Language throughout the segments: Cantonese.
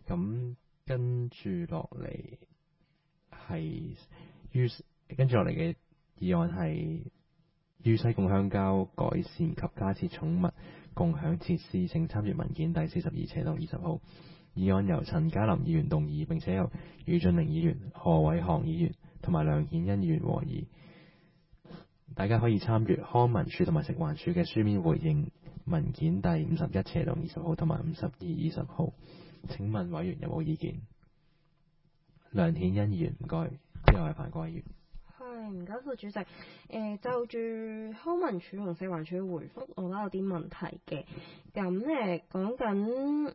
咁跟住落嚟嘅議案係於西貢鄉郊改善及加設寵物共享設施，請參閱文件第42/20號。議案由陳家霖議員動議，並且由余俊玲議員、何偉航議員同埋梁顯恩議員和議。大家可以參閱康文署同埋食環署嘅書面回應文件第51/20號同埋52/20號。請問委員有冇意見？梁顯恩議員，唔該。之後係范國威議員。 係，唔該副主席。就住康文署同食環署嘅回覆，我覺得有啲問題嘅。咁講緊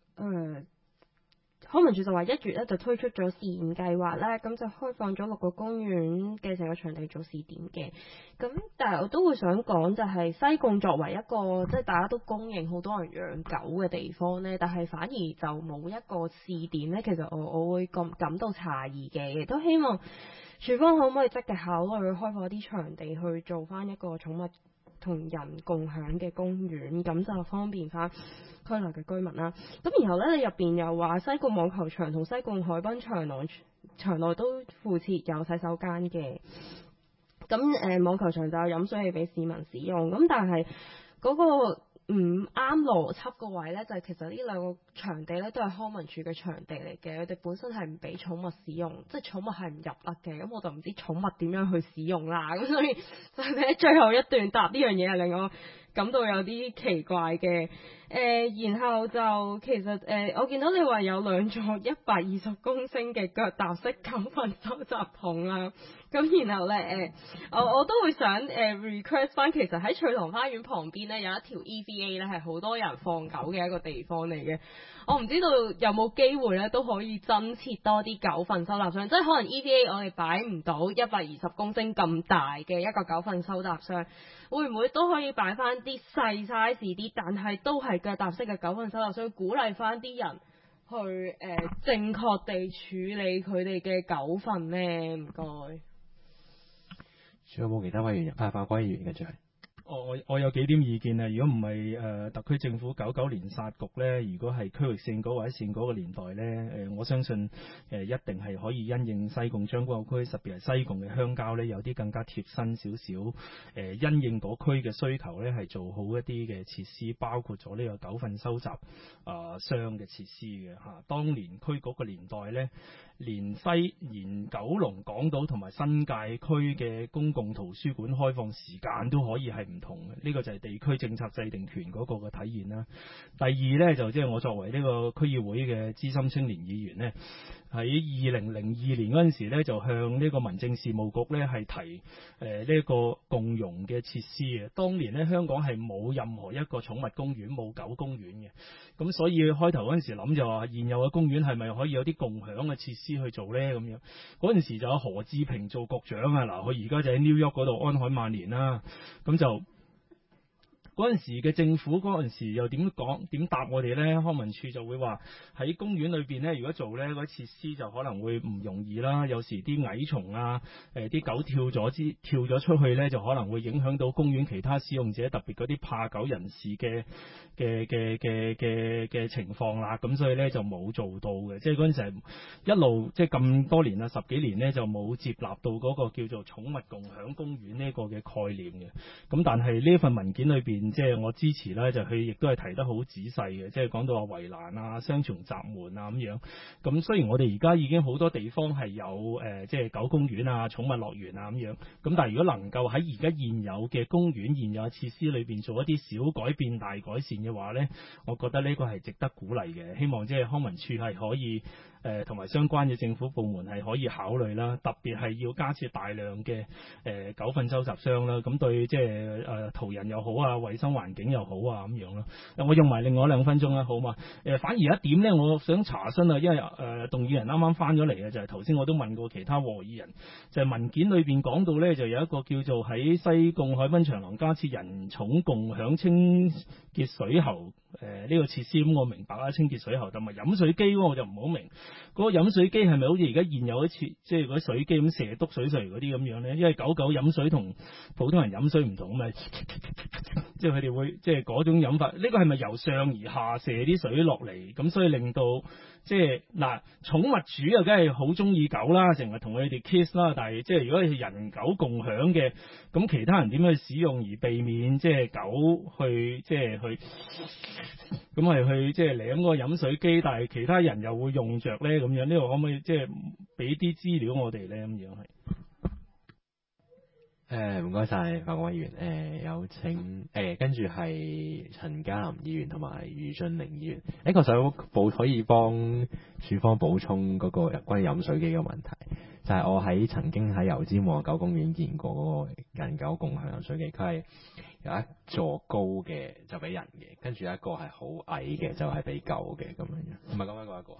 康文署就話1月咧就推出咗試驗計劃啦，咁就開放咗6個公園嘅成個場地做試點嘅。咁但係我都會想講，就係西貢作為一個即係大家都公認好多人養狗嘅地方呢，但係反而就冇一個試點呢。其實我會感到詫異嘅，亦都希望署方可唔可以積極考慮去開放一啲場地去做翻一個寵物同人共享嘅公園，咁就方便翻區內嘅居民啦。咁然後呢，你入邊又話西貢網球場同西貢海濱場內都附設有洗手間嘅。咁網球場就有飲水器俾市民使用。咁但係嗰個唔啱邏輯個位呢，就係其實呢兩個場地呢都係康文署嘅場地嚟嘅，佢哋本身係唔俾寵物使用，即係寵物係唔入得嘅。咁我就唔知寵物點樣去使用啦。咁所以就喺最後一段答呢樣嘢係令我感到有啲奇怪嘅。然後就其實我見到你話有2座120公升嘅腳踏式狗糞收集桶啦。咁然後呢，我都會想request 翻，其實喺翠塘花園旁邊呢，有一條 EVA 呢係好多人放狗嘅一個地方嚟嘅。我唔知道有冇機會呢都可以增設多啲狗糞收集箱，即係可能 EVA 我哋擺唔到120公升咁大嘅一個狗糞收集箱，會唔會都可以擺翻啲細 size 啲，但係都係腳踏式嘅狗糞收集箱，鼓勵翻啲人去正確地處理佢哋嘅狗糞呢？唔該。 仲有冇其他委員？范國威議員嘅就係。 我有幾點意見啊！如果唔係特區政府99年殺局呢，如果係區域性嗰或者線嗰個年代呢，我相信一定係可以因應西貢將軍澳區，特別係西貢嘅鄉郊呢，有啲更加貼身少少因應嗰區嘅需求呢，係做好一啲嘅設施，包括咗呢個狗糞收集箱嘅設施嘅嚇。當年區嗰個年代呢，連九龍港島同埋新界區嘅公共圖書館開放時間都可以係唔同嘅，呢個就係地區政策制定權嗰個嘅體現啦。第二呢，就即係我作為呢個區議會嘅資深青年議員呢，喺2002年嗰陣時呢，就向呢個民政事務局呢係提呢個共融嘅設施嘅。當年呢，香港係冇任何一個寵物公園，冇狗公園嘅，咁所以開頭嗰陣時諗就話現有嘅公園係咪可以有啲共享嘅設施去做呢？咁樣嗰陣時就有何志平做局長啊，嗱，佢而家就喺 New York 嗰度安海萬年啦，咁就。嗰陣時嘅政府嗰陣時又點答我哋呢？康文署就會話喺公園裏邊呢，如果做呢嗰啲設施就可能會唔容易啦。有時啲蟻蟲啊，啲狗跳咗出去呢，就可能會影響到公園其他使用者，特別嗰啲怕狗人士嘅情況啦。咁所以呢，就冇做到嘅，即係嗰陣時係一路即係咁多年啦，10幾年呢，就冇接納到嗰個叫做寵物共享公園呢個嘅概念嘅。咁但係呢份文件裏邊。即係我支持啦，就佢亦都係提得好仔細嘅，即係講到話圍欄啊、雙重閘門啊咁樣。咁雖然我哋而家已經好多地方係有即係狗公園啊、寵物樂園啊咁樣。咁但係如果能夠喺而家現有嘅公園、現有嘅設施裏邊做一啲小改變、大改善嘅話呢，我覺得呢個係值得鼓勵嘅。希望即係康文署係可以同埋相關嘅政府部門係可以考慮啦，特別係要加設大量嘅狗糞收集箱啦。咁對即係途人又好啊，衞生環境又好啊咁樣咯。我用埋另外2分鐘啦，好嘛？反而一點呢，我想查詢啊，因為動議人啱啱翻咗嚟嘅，就係頭先我都問過其他和議人，就係文件裏邊講到呢，就有一個叫做喺西貢海濱長廊加設人寵共享清潔水喉呢個設施，咁我明白啦，清潔水喉，同埋飲水機嗰個我就唔好明，嗰個飲水機係咪好似而家現有一次即係嗰啲水機咁射篤水出嚟嗰啲咁樣咧？因為狗飲水同普通人飲水唔同啊嘛，即係佢哋會即係嗰種飲法，呢個係咪由上而下射啲水落嚟？咁所以令到即係嗱，寵物主啊，梗係好中意狗啦，成日同佢哋 kiss 啦，但係即係如果係人狗共享嘅，咁其他人點樣去使用而避免即係狗去即係去咁係去即係舐嗰個飲水機，但係其他人又會用着咧咁樣，呢個可唔可以即係俾啲資料我哋咧咁樣係？ 唔該晒范國威議員，有請跟住係陳家林議員同埋余俊寧議員。我想可以幫署方補充嗰個關於飲水機嘅問題，就係、是、我曾經喺油尖旺狗公園見過嗰個人狗共享飲水機，佢係有一座高嘅就俾人嘅，跟住有一個係好矮嘅就係俾狗嘅咁樣樣，唔係講緊嗰一個。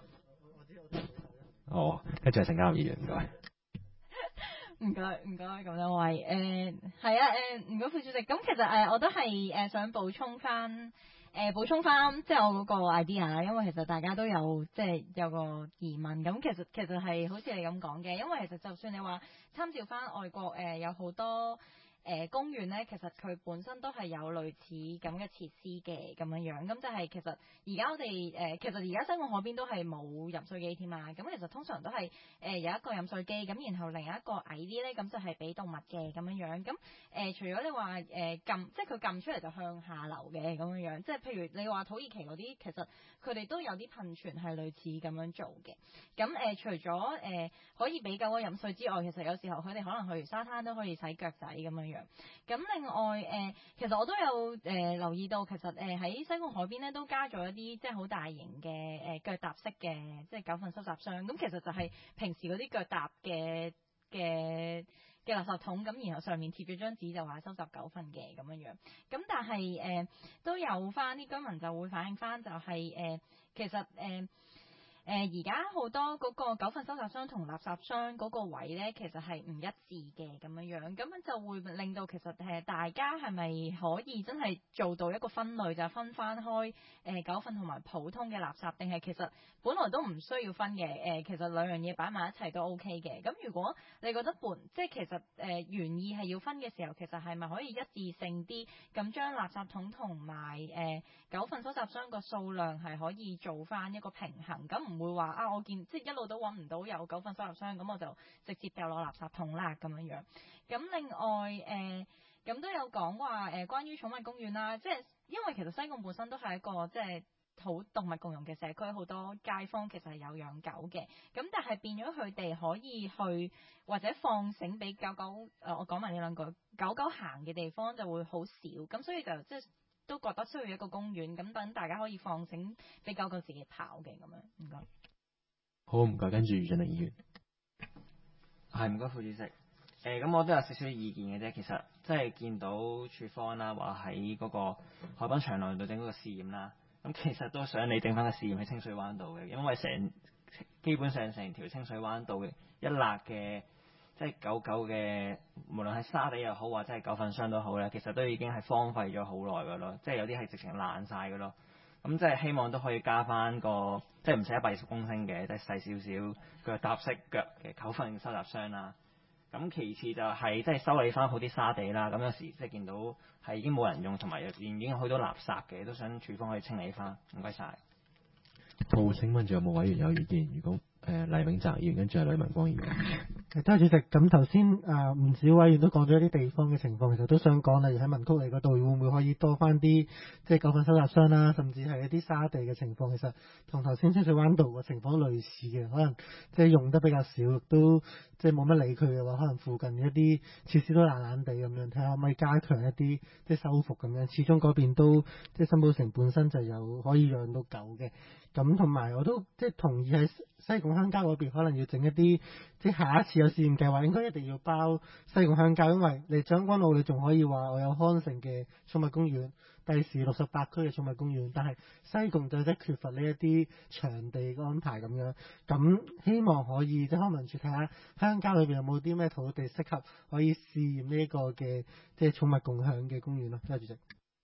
哦，跟住係陳家林議員唔該。 唔該咁多位，係啊，唔該副主席。咁其實我都係想補充翻即係我嗰個 idea 啦，因為其實大家都有即係有個疑問。咁其實係好似你咁講嘅，因為其實就算你話參照翻外國有好多公園咧，其實佢本身都係有類似咁嘅設施嘅咁樣樣。咁就係其實而家我哋其實而家西貢海邊都係冇飲水機添嘛。咁其實通常都係有一個飲水機，咁然後另一個矮啲咧，咁就係俾動物嘅咁樣樣。咁除咗你話撳，即係佢撳出嚟就向下流嘅咁樣樣。即係譬如你話土耳其嗰啲，其實佢哋都有啲噴泉係類似咁樣做嘅。咁除咗可以俾狗狗飲水之外，其實有時候佢哋可能去沙灘都可以洗腳仔咁樣樣。咁另外其實我都有留意到，其實喺西貢海邊咧都加咗一啲即係好大型嘅腳踏式嘅即係狗糞收集箱。咁其實就係平時嗰啲腳踏嘅垃圾桶，咁然後上面貼咗張紙就話收集狗糞嘅咁樣樣。咁但係都有翻啲居民就會反映翻，就係其實而家好多嗰個狗糞收集箱同垃圾箱嗰個位咧，其實係唔一致嘅咁樣樣，咁樣就會令到其實大家係咪可以真係做到一個分類，就係分翻開狗糞同埋普通嘅垃圾，定係其實本來都唔需要分嘅？其實兩樣嘢擺埋一齊都 OK 嘅。咁如果你覺得即係其實原意係要分嘅時候，其實係咪可以一致性啲，咁將垃圾桶同埋狗糞收集箱個數量係可以做翻一個平衡？咁唔會話啊，我見即係一路都揾唔到有狗糞收集箱，咁我就直接掉落垃圾桶啦咁樣樣。咁另外咁都有講話關於寵物公園啦，即係因為其實西貢本身都係一個即係好動物共融嘅社區，好多街坊其實係有養狗嘅，咁但係變咗佢哋可以去或者放繩俾狗狗，我講埋呢兩句，狗狗行嘅地方就會好少，咁所以就即係都覺得需要一個公園，咁等大家可以放繩俾狗狗自己跑嘅咁樣。唔該。 好，唔該，跟住余俊寧議員。 係，唔該副主席。咁我都有少少意見嘅啫。其實即係見到署方啦，話喺嗰個海濱長廊度整嗰個試驗啦。咁其實都想你整翻個試驗喺清水灣道嘅，因為基本上成條清水灣道嘅一笪嘅，即係狗狗嘅，無論係沙地又好，或者係狗糞箱都好咧，其實都已經係荒廢咗好耐㗎咯。即係有啲係直情爛晒㗎咯。咁即係希望都可以加翻個，即係唔使120公升嘅，即係細少少腳踏式腳嘅狗糞收集箱啦。咁其次就係即係修理翻好啲沙地啦。咁有時即係見到係已經冇人用，同埋入邊已經好多垃圾嘅，都想署方可以清理翻。唔該晒。 好，請問仲有冇委員有意見？如果黎永澤議員，跟住係呂文光議員。 多謝主席。咁頭先唔少委員都講咗一啲地方嘅情況，其實都想講，例如喺文曲里嗰度會唔會可以多翻啲即係狗糞收集箱啦，甚至係一啲沙地嘅情況，其實同頭先清水灣道嘅情況類似嘅，可能即係用得比較少，都即係冇乜理佢嘅話，可能附近一啲設施都爛爛地咁樣，睇下可唔可以加強一啲即係修復咁樣。始終嗰邊都即係新寶城本身就有可以養到狗嘅。咁同埋我都即係同意喺西貢鄉郊嗰邊可能要整一啲，即係下一次有試驗計劃應該一定要包西貢鄉郊，因為你將軍澳你仲可以話我有康城嘅寵物公園，第時68區嘅寵物公園，但係西貢就即係缺乏呢一啲場地嘅安排咁樣。咁希望可以即係康文署睇下鄉郊裏邊有冇啲咩土地適合可以試驗呢一個嘅即係寵物共享嘅公園咯。多謝主席。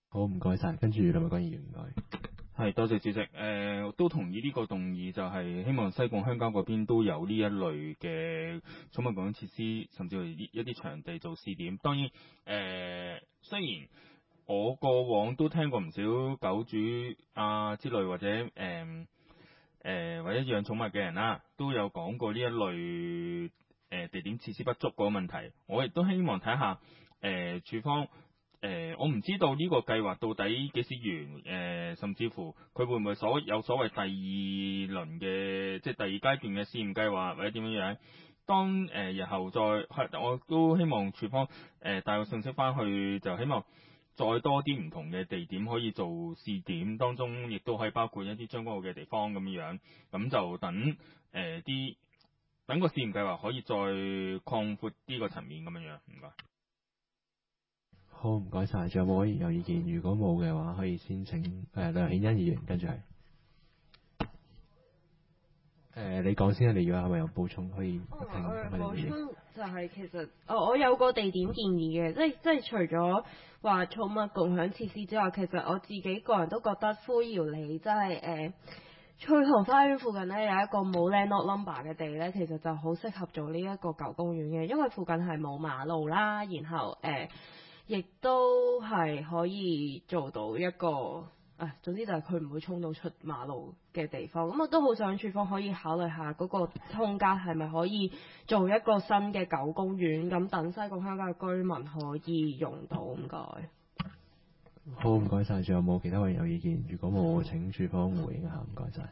好，唔該晒。跟住林偉君議員唔該。 係，多謝主席。都同意呢個動議，就係希望西貢鄉郊嗰邊都有呢一類嘅寵物共享設施，甚至係一啲場地做試點。當然，雖然我過往都聽過唔少狗主之類或者或者養寵物嘅人啦，都有講過呢一類地點設施不足嗰個問題。我亦都希望睇下處方。我唔知道呢個計劃到底幾時完，甚至乎佢會唔會有所謂第二輪嘅，即係第二階段嘅試驗計劃或者點樣樣。當日後我都希望處方帶個信息翻去，就希望再多啲唔同嘅地點可以做試點，當中亦都可以包括一啲將軍澳嘅地方咁樣，咁就等等個試驗計劃可以再擴闊呢個層面咁樣。唔該。 好，唔該晒。仲有冇可以有意見？如果冇嘅話，可以先請梁顯恩議員，跟住係你講先啊。你如果係咪有補充可以聽？ 補充就係其實我有個地點建議嘅，即係除咗話寵物共享設施之外，其實我自己個人都覺得灰窯里即係翠塘花園附近呢，有一個冇 landlord number 嘅地呢，其實就好適合做呢一個舊公園嘅，因為附近係冇馬路啦，然後亦都係可以做到一個總之就係佢唔會衝到出馬路嘅地方。咁我都好想處方可以考慮下嗰個空間係咪可以做一個新嘅舊公園，咁等西貢鄉郊嘅居民可以用到。唔該。 好，唔該晒。仲有冇其他位有意見？如果冇，請處方回應下。唔該晒。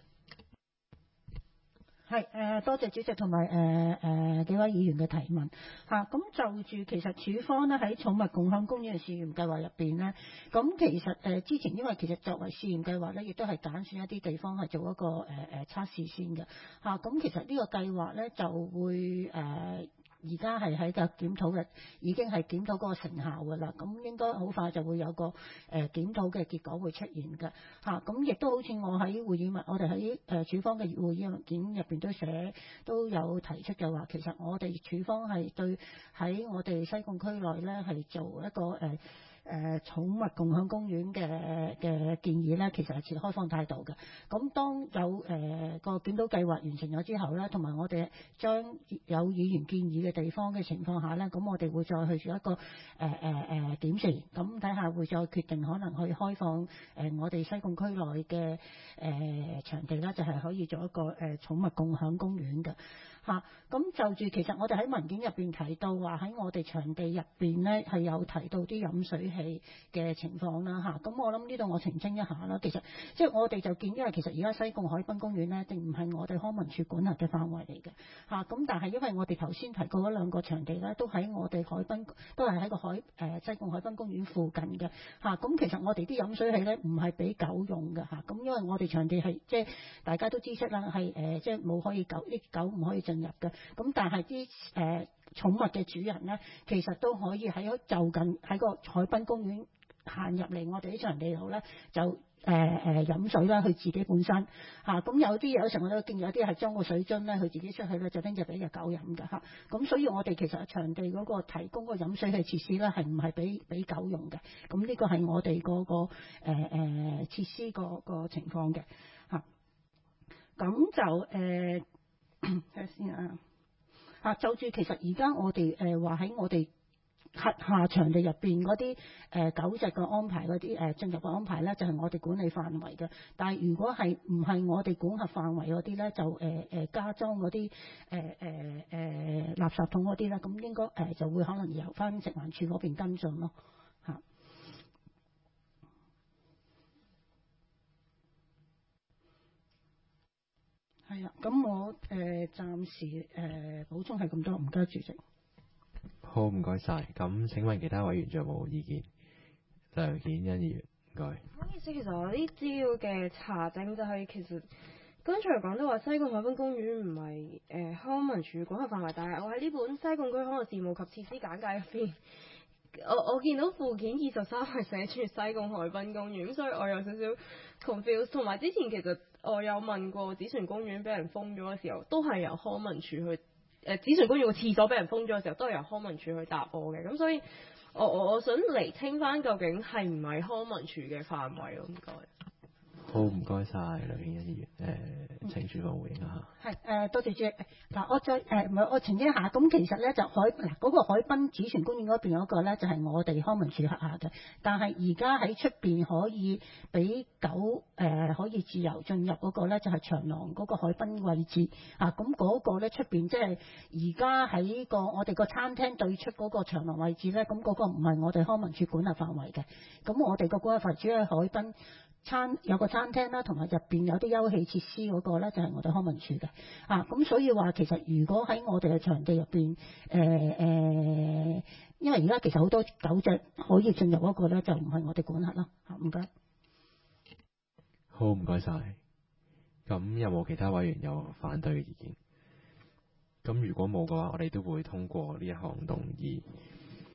係多謝主席同埋幾位議員嘅提問嚇。咁就住其實處方呢喺寵物共享公園嘅試驗計劃入邊呢，咁其實之前因為其實作為試驗計劃呢，亦都係揀選一啲地方係做一個測試先嘅嚇。咁其實呢個計劃呢，就會而家係喺個檢討嘅，已經係檢討嗰個成效㗎啦。咁應該好快就會有個檢討嘅結果會出現嘅嚇。咁亦都好似我喺會議我哋喺處方嘅會議文件入邊都有提出嘅話，其實我哋處方係對喺我哋西貢區內呢係做一個寵物共享公園嘅建議呢，其實係持開放態度嘅。咁當有個檢討計劃完成咗之後呢，同埋我哋將有議員建議嘅地方嘅情況下呢，咁我哋會再去做一個檢視，咁睇下會再決定可能去開放我哋西貢區內嘅場地啦，就係可以做一個寵物共享公園嘅。咁就住其實我哋喺文件入邊提到話喺我哋場地入邊呢係有提到啲飲水器嘅情況啦咁我諗呢度我澄清一下啦。其實即係我哋就見，因為其實而家西貢海濱公園呢，並唔係我哋康文署管轄嘅範圍嚟嘅咁但係因為我哋頭先提過嗰兩個場地呢，都喺我哋海濱，都係喺個西貢海濱公園附近嘅咁其實我哋啲飲水器呢，唔係俾狗用嘅咁因為我哋場地係即係大家都知悉啦，係即係冇可以啲狗唔可以進入嘅。咁但係啲寵物嘅主人呢，其實都可以喺就近喺個海濱公園行入嚟我哋啲場地度呢，就飲水啦，佢自己本身咁有時我都見有啲係裝個水樽呢，佢自己出去呢，就拎住俾隻狗飲㗎咁所以我哋其實場地嗰個提供個飲水嘅設施呢，係唔係俾狗用嘅？咁呢個係我哋嗰個設施個情況嘅咁就睇下先就住其實而家我哋話喺我哋轄下場地入邊嗰啲狗隻嘅安排嗰啲進入嘅安排咧，就係我哋管理範圍嘅。但係如果係唔係我哋管轄範圍嗰啲咧，就加裝嗰啲垃圾桶嗰啲咧，咁應該就會可能由翻食環署嗰邊跟進咯係啦，咁我暫時補充係咁多，唔該主席。 好，唔該晒。咁請問其他委員仲有冇意見？梁顯恩議員，唔該。 唔好意思，其實我啲資料嘅查證就係其實剛才講到話西貢海濱公園唔係康文署管轄範圍，但係我喺呢本西貢區康樂事務及設施簡介入邊，我見到附件23係寫住西貢海濱公園，所以我有少少 confuse。同埋之前其實我有問過紫船公園俾人封咗嘅時候，都係由康文署去紫船公園個廁所俾人封咗嘅時候，都係由康文署去答我嘅。咁所以我想釐清翻究竟係唔係康文署嘅範圍咯？唔該。 好，唔該晒梁顯欣議員。請署方回應一下。 係多謝主席。嗱，我再唔係我澄清一下，咁其實咧就嗰個海濱主權公園嗰邊嗰個咧就係我哋康文署轄下嘅，但係而家喺出邊可以俾狗可以自由進入嗰個咧就係長廊嗰個海濱位置啊，咁嗰個咧出邊即係而家喺我哋個餐廳對出嗰個長廊位置咧，咁嗰個唔係我哋康文署管轄範圍嘅，咁我哋個管轄範圍主要係海濱。有個餐廳啦，同埋入邊有啲休憩設施嗰個咧，就係我哋康文署嘅啊。咁所以話其實如果喺我哋嘅場地入邊，因為而家其實好多狗隻可以進入嗰個咧，就唔係我哋管轄啦。唔該。 好，唔該晒。咁有冇其他委員有反對嘅意見？咁如果冇嘅話，我哋都會通過呢一項動議。